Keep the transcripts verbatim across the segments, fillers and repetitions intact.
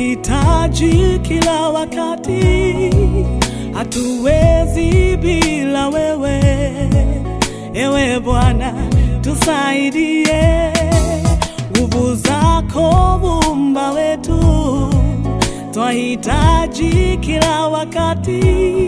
twahitaji kila wakati, hatuwezi bila wewe. Ewe Bwana tusaidie, nguvu zako Muumba wetu, twahitaji kila wakati,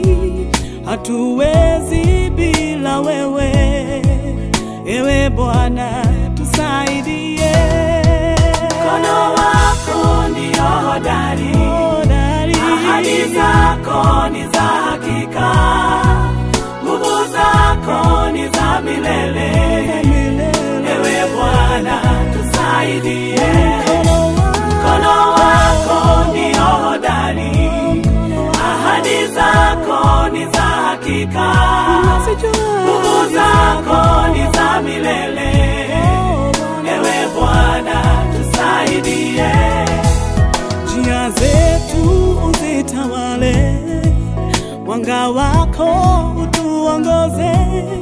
hatuwezi bila wewe. Ewe Bwana tusaidie. Mkono wako ndio hodari, ahadi zako ni za hakika, nguvu zako ni za milele. Ewe Bwana tusaidie. Mkono wako ndio hodari, ahadi zako ni za hakika, nguvu zako ni za milele. Ewe Bwana tusaidie. Njia zetu uzitawale, mwanga wako utuongoze,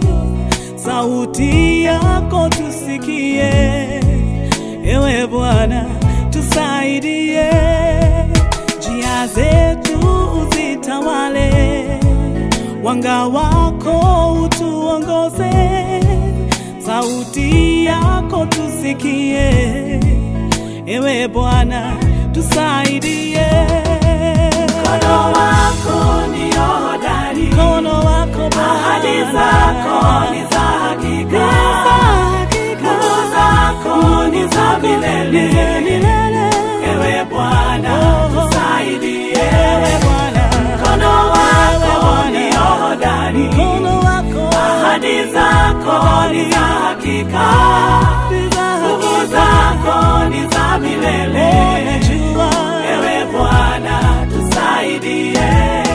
sauti yako tusikie. Ewe Bwana tusaidie. Njia zetu uzitawale, mwanga wako utuongoze, sauti yako tusikie. Ewe Bwana tusaidie. Mkono wako ndio hodari, mkono wako Bwana, ahadi zako ni za hakika, nguvu zako ni za milele. Ewe Bwana tusaidie. Mkono wako ndio hodari, ahadi zako ni za hakika, nguvu zako ni za milele. Ewe Bwana tusaidie.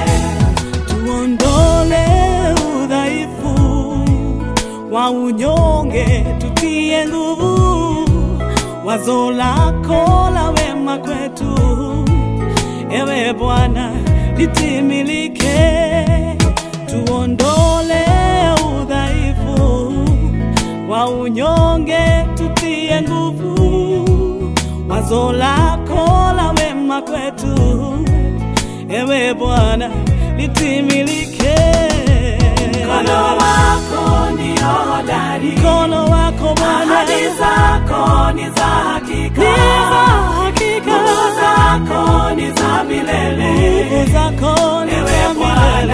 Tuondole udhaifu wa unyonge, tutie nguvu, wazo lako la wema kwetu. Ewe Bwana litimilike. Tuondole udhaifu wa unyonge, tutie nguvu, wazo lako la wema kwetu. Ewe Bwana litimilike. Mkono wako ndio hodari, mkono wako Bwana, ahadi zako ni za hakika, nguvu zako ni za milele. Ewe